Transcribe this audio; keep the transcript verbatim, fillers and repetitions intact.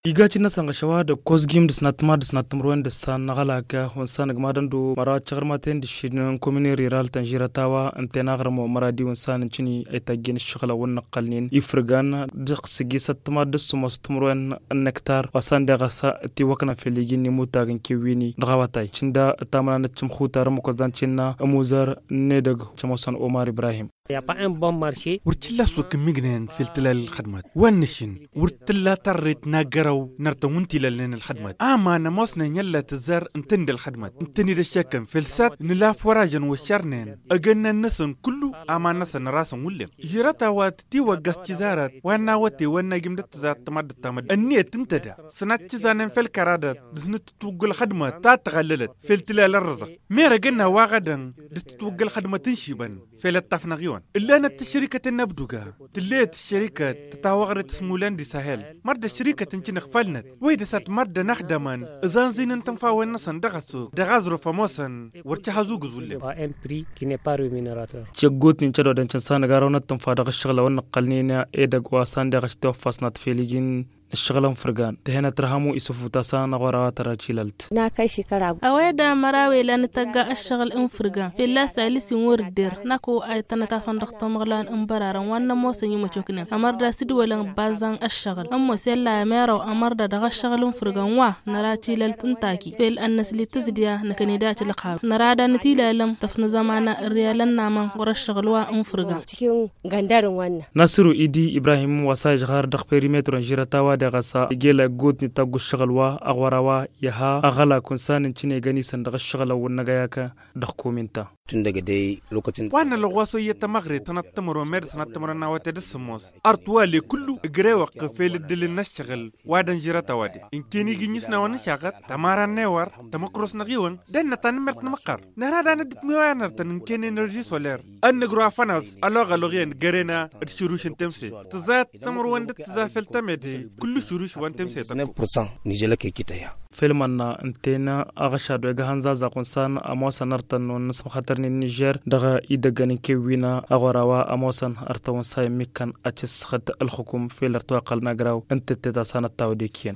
Igaci na sanga shawa da kosgim da snatma da snatm ruwan da san nagala ka hon san gmadan do mara chagarmaten da shin komini rural tanjiratawa antena garmo maradi won san cini ay tagin shagala won qalnin ifrgan da sigi satma da sumos tumruan nektar wasan da gasa ti wakna feligin ni mutagin kiwini dagawatay cinda tamana na cim khutar mu ko dan cinna amuzar nedag chamosan Omar Ibrahim Il n'y a pas un bon marché. ورتلا سوق مجنن في التلال الخدمات ونشن ورتلا تريت ناقرو نرتونتي لين الخدمات اما نموسنا يلا تزار انتند الخدمات انتني دشكن في السات نلا فراجن وشرنين اجنا النسن كله اما نسن راسن ولن جرتا وات تي وقف تزارات وانا وتي وانا جمدت تزار تمد تمد النية تنتدى سنات تزانن في الكرادات دسنت توق الخدمات تاتغللت في التلال الرزق ميرا قلنا واغدا دستوق الخدمات تنشيبا في الطفنا غيوان إلا أن الشركة النبدوغا تليت الشركة تتاوغرت سمولان دي ساهل مرد الشركة تنشي نخفلنت ويدا سات مرد نخدمان إذان زين انتنفا ونسان دغسو دغازرو فموسان ورتحازو غزولي Un prix qui n'est pas rémunérateur. تشغوت نشدو دنچن سان غارونا تنفا دغ الشغله ونقلنينا ايدغ واسان دغ توفاسنات فيليجين الشغلة فرقان تهنا ترهمو يسوفو تاسان غورا ترى تشيللت na kai shekara aweda marawe lan tagga ashgal in furgan filla salisi murdir nako ay tanata fandak tamglan in bararan wannan mosan yi machokne amarda sidwalan bazan ashgal amma sella mero amarda daga shagalun furgan wa nara chilalt intaki fil annasli tazdiya nakani da tilqa narada natilalam tafna zamana riyalan naman gora shagalwa in furgan cikin gandarin wannan Nasiru Idi Ibrahim wasa jgar dakh perimetro jiratawa da gasa gela god ni tagu shagalwa agwarawa yaha agala kunsanin cine gani san daga shagala wannan gayaka da kominta tun daga dai lokacin وانا لغواسو يتمغري تنتمرو مير تنتمرو ناواتي دسموس ارتوالي كله اجري وقف في الدل نشغل وادن جيرتا وادي ان كيني جنيسنا ونشاغت تمارا نيور تمقرس نغيون دنا تنمرت نمقر نرادا ندت ميوانر تن كيني انرجي سولير ان غرو فناس الوغا لوغين غرينا الشروش تمسي تزات تمرو وند تزافل تمدي كل شروش وان تمسي tsanin percent nijela ke kitaya filman na antena agasha do ga hanza za kunsan amosan nartan non sam khatarni Niger daga idagani kewina agwarawa amosan artawan say mikan acis khat al hukum fi lartwa qalna graw anta tata sanat tawdikiyan